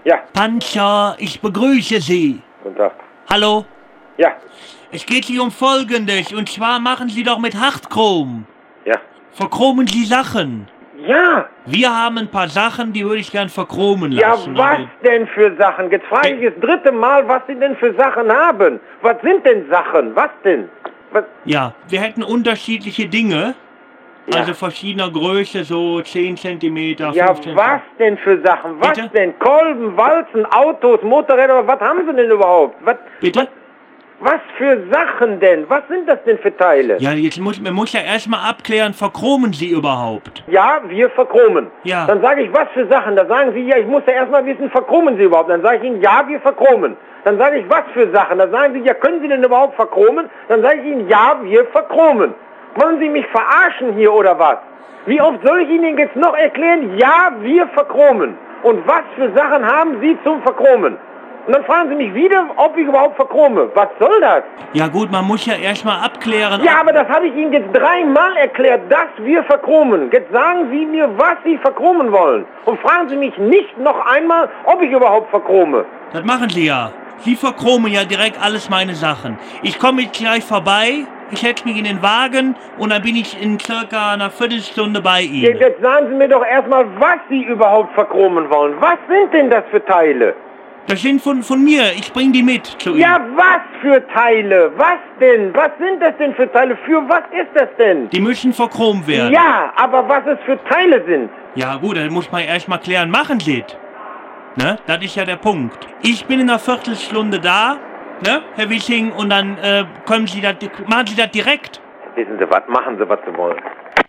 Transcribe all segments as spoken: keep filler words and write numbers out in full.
Ja. Panzer, ich begrüße Sie. Guten Tag. Hallo? Ja. Es geht hier um Folgendes, und zwar machen Sie doch mit Hartchrom. Ja. Verchromen Sie Sachen. Ja. Wir haben ein paar Sachen, die würde ich gern verchromen Ja, lassen. was aber- denn für Sachen? Jetzt frage ich das dritte Mal, was Sie denn für Sachen haben. Was sind denn Sachen? Was denn? Was? Ja, wir hätten unterschiedliche Dinge. Ja. Also verschiedener Größe, so zehn Zentimeter, Ja, fünfzehn was denn für Sachen? Was Bitte? denn? Kolben, Walzen, Autos, Motorräder, was haben Sie denn überhaupt? Was, Bitte? Was, was für Sachen denn? Was sind das denn für Teile? Ja, jetzt muss man muss ja erstmal abklären, verchromen Sie überhaupt? Ja, wir verchromen. Ja. Dann sage ich, was für Sachen? Da sagen Sie, ja, ich muss ja erstmal wissen, verchromen Sie überhaupt? Dann sage ich Ihnen, ja, wir verchromen. Dann sage ich, was für Sachen? Da sagen Sie, ja, können Sie denn überhaupt verchromen? Dann sage ich Ihnen, ja, wir verchromen. Wollen Sie mich verarschen hier oder was? Wie oft soll ich Ihnen jetzt noch erklären, ja, wir verchromen? Und was für Sachen haben Sie zum Verchromen? Und dann fragen Sie mich wieder, ob ich überhaupt verchrome. Was soll das? Ja gut, man muss ja erstmal abklären. Ja, aber das habe ich Ihnen jetzt dreimal erklärt, dass wir verchromen. Jetzt sagen Sie mir, was Sie verchromen wollen. Und fragen Sie mich nicht noch einmal, ob ich überhaupt verchrome. Das machen Sie ja. Sie verchromen ja direkt alles meine Sachen. Ich komme jetzt gleich vorbei, ich setze mich in den Wagen und dann bin ich in circa einer Viertelstunde bei Jetzt, Ihnen. jetzt sagen Sie mir doch erstmal, was Sie überhaupt verchromen wollen. Was sind denn das für Teile? Das sind von, von mir, ich bring die mit zu Ihnen. Ja, was für Teile? Was denn? Was sind das denn für Teile? Für was ist das denn? Die müssen verchromt werden. Ja, aber was es für Teile sind. Ja gut, dann muss man erstmal klären, machen Sie es. Ne? Das ist ja der Punkt. Ich bin in einer Viertelstunde da, ne, Herr Wissing, und dann äh, können Sie das, machen Sie das direkt. Wissen Sie was? Machen Sie, was Sie wollen.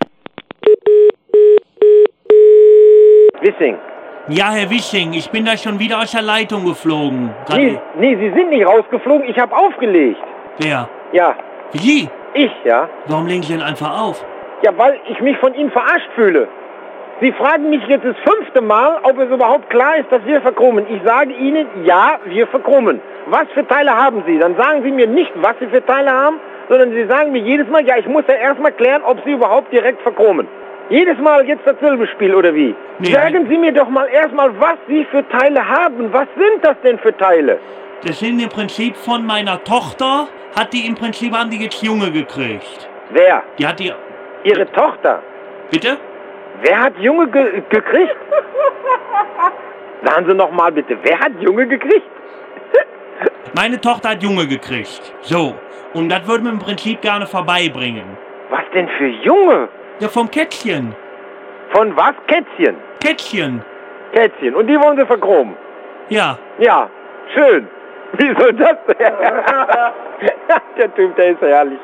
Wissing. Ja, Herr Wissing, ich bin da schon wieder aus der Leitung geflogen. Grad- Nee, nee, Sie sind nicht rausgeflogen. Ich habe aufgelegt. Wer? Ja, Sie? ich, ja. Warum legen Sie denn einfach auf? Ja, weil ich mich von Ihnen verarscht fühle. Sie fragen mich jetzt das fünfte Mal, ob es überhaupt klar ist, dass wir verchromen. Ich sage Ihnen, ja, wir verchromen. Was für Teile haben Sie? Dann sagen Sie mir nicht, was Sie für Teile haben, sondern Sie sagen mir jedes Mal, ja, ich muss ja erstmal klären, ob Sie überhaupt direkt verchromen. Jedes Mal jetzt dasselbe Spiel, oder wie? Nee, sagen Sie mir doch mal erstmal, was Sie für Teile haben. Was sind das denn für Teile? Das sind im Prinzip von meiner Tochter, hat die im Prinzip, haben die jetzt Junge gekriegt. Wer? Die hat die... Ihre Tochter. Bitte? Wer hat Junge ge gekriegt? Sagen Sie noch mal bitte, wer hat Junge gekriegt? Meine Tochter hat Junge gekriegt. So. Und das würden wir im Prinzip gerne vorbeibringen. Was denn für Junge? Ja, vom Kätzchen. Von was? Kätzchen. Kätzchen. Kätzchen. Und die wollen Sie verchromen? Ja. Ja, schön. Wie soll das denn? Der Typ, der ist herrlich.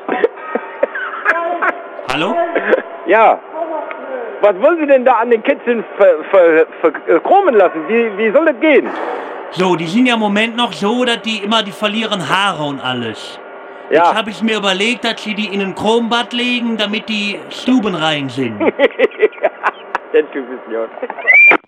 Hallo? Ja. Was wollen Sie denn da an den Kätzchen ver ver verchromen lassen? Wie, wie soll das gehen? So, die sind ja im Moment noch so, dass die immer, die verlieren Haare und alles. Ja. Jetzt habe ich mir überlegt, dass sie die in ein Chrombad legen, damit die stubenrein sind. Der Typ ist ja.